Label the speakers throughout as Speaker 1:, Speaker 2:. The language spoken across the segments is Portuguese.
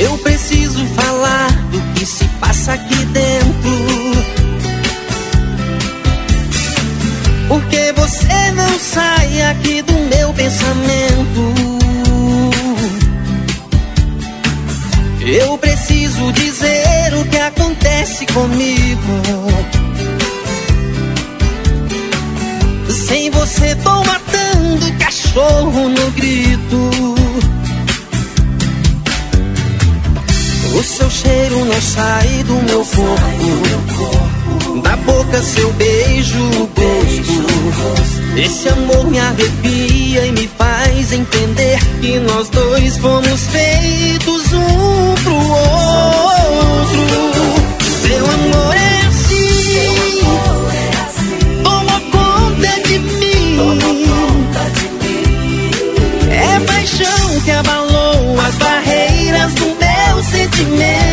Speaker 1: Eu preciso falar do que se passa aqui dentro. Porque você não sai aqui do meu pensamento. Eu preciso dizer o que acontece comigo. Sem você tô matando cachorro no grito. O seu cheiro não sai do meu corpo. Da boca seu beijo, o gosto. Esse amor me arrepia e me faz entender que nós dois fomos feitos um pro outro. Seu amor é assim, toma conta de mim. É paixão que abalou as barreiras do meu sentimento.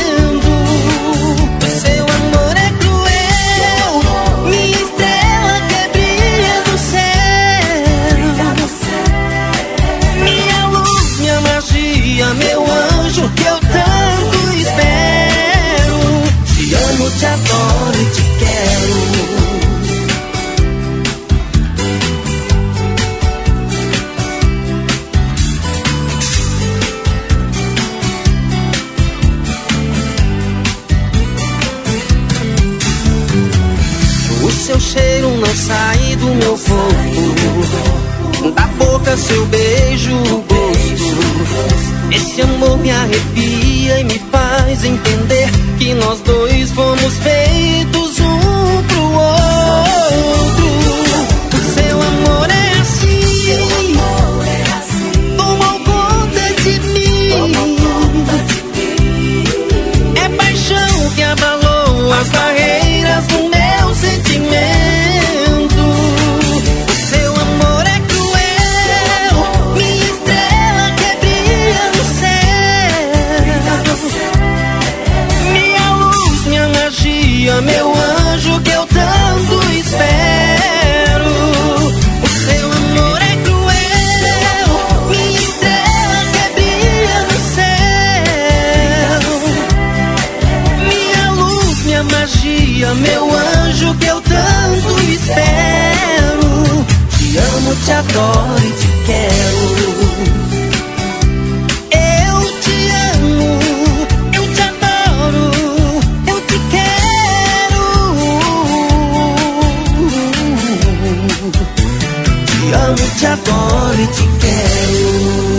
Speaker 1: Seu amor é cruel, minha estrela que brilha no céu. Minha luz, minha magia, meu anjo que eu tanto espero. Te amo, te adoro e te quero. Seu cheiro não sai do meu corpo. Da boca seu beijo, o gosto. Esse amor me arrepia e me faz entender que nós dois fomos feitos um pro outro. O seu amor é assim, tomou conta de mim. É paixão que abalou as barreiras do meu sentimento. O seu amor é cruel, minha estrela que brilha no céu. Minha luz, minha magia, meu anjo que eu tanto espero. O seu amor é cruel, minha estrela que brilha no céu. Minha luz, minha magia, meu anjo que eu tanto espero. Te amo, te adoro e te quero. Eu te amo, eu te adoro, eu te quero. Te amo, te adoro e te quero.